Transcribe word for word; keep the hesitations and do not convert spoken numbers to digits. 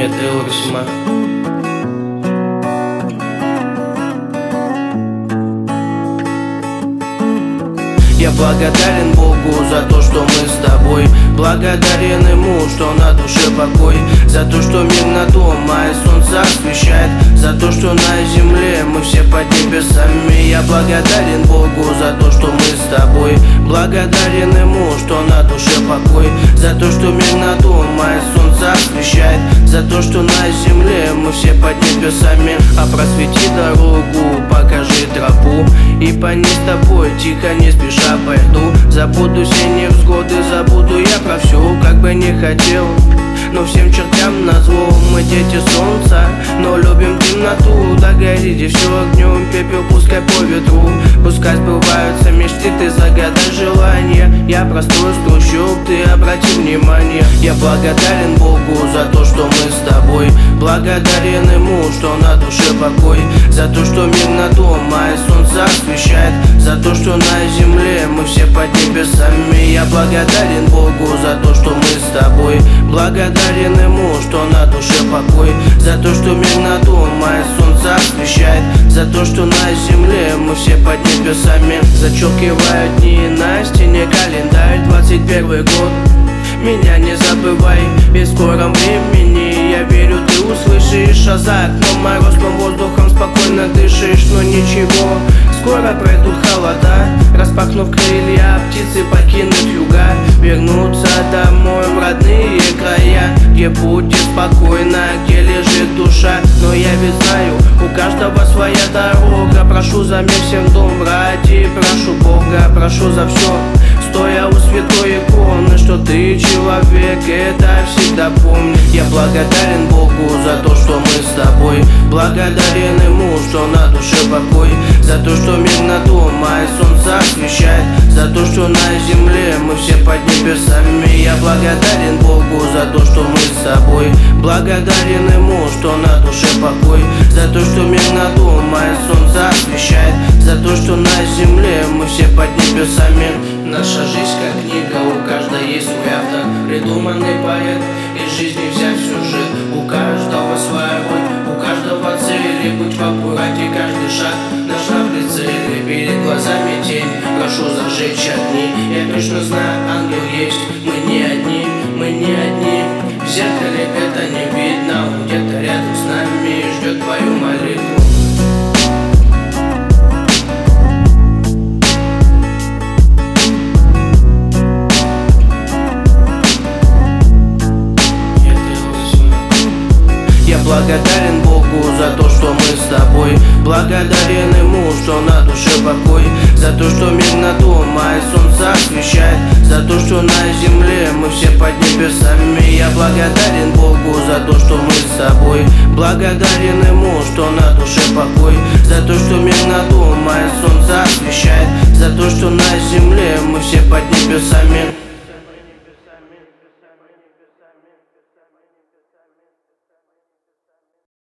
Нет, Элвисма. Я благодарен Богу за то, что мы с тобой. Благодарен Ему, что на душе покой. За то, что мир над домом, и солнце освещает. За то, что на земле мы все под небесами. Я благодарен Богу за то, что мы с тобой. Благодарен Ему, что на душе покой. За то, что мир над домом, и солнце освещает. За то, что на земле мы все под небесами. А просвети дорогу, покажи тропу, и по ней с тобой тихо, не спеша пойду. Забуду все невзгоды, забуду я про все, как бы не хотел. Но всем чертям назло, мы дети солнца, но любим темноту. Догорите все огнем, пепел пускай по ветру. Пускай сбываются мечты, ты загадай желание. Я простой с трущоб, ты обрати внимание. Я благодарен Богу за то, что мы с тобой. Благодарен Ему, что на душе покой. За то, что мир над домом, и солнце освещает. За то, что на земле мы все под небесами. Я благодарен Богу за то, что мы с тобой. Благодарен Ему, что на душе покой. За то, что мир над домом, и солнце освещает. За то, что на земле мы все под небесами. Зачеркивают дни на стене календарь. Двадцать первый год, меня не забывай. И в скором времени, я верю, ты услышишь. А за окном морозным воздухом спокойно дышишь. Но ничего, скоро пройдут холода. Распахнув крылья, птицы покинут юга. Вернутся домой в родные края, где будет спокойно, где лежит душа. Но я ведь знаю, у каждого своя дорога. Прошу за мир всем дом ради, прошу Бога, прошу за все. Стоя у святой иконы, что ты человек, это всегда помни. Я благодарен Богу за то, что мы с тобой. Благодарен Ему, что на душе покой. За то, что мир над домом, и солнце освещает. За то, что на земле мы все под небесами. Я благодарен Богу за то, что мы с тобой. Благодарен Ему, что на душе покой. За то, что мир над домом, и солнце освещает. За то, что на земле мы все под небесами. Наша жизнь как книга, у каждой есть свой автор. Придуманный поэт, из жизни взять сюжет. У каждого своя роль, у каждого цели. Быть в аккурате каждый шаг наш на прицеле. Перед глазами тень, прошу зажечь огни. Я точно знаю, ангел есть, мы не одни, мы не одни. В зеркале это не видно, он где-то рядом с нами и ждет твою молитву. Благодарен Богу за то, что мы с тобой. Благодарен Ему, что на душе покой. За то, что мир над домом, и солнце освещает. За то, что на земле мы все под небесами. Я благодарен Богу за то, что мы с тобой. Благодарен Ему, что на душе покой. За то, что мир над домом, и солнце освещает. За то, что на земле мы все под небесами.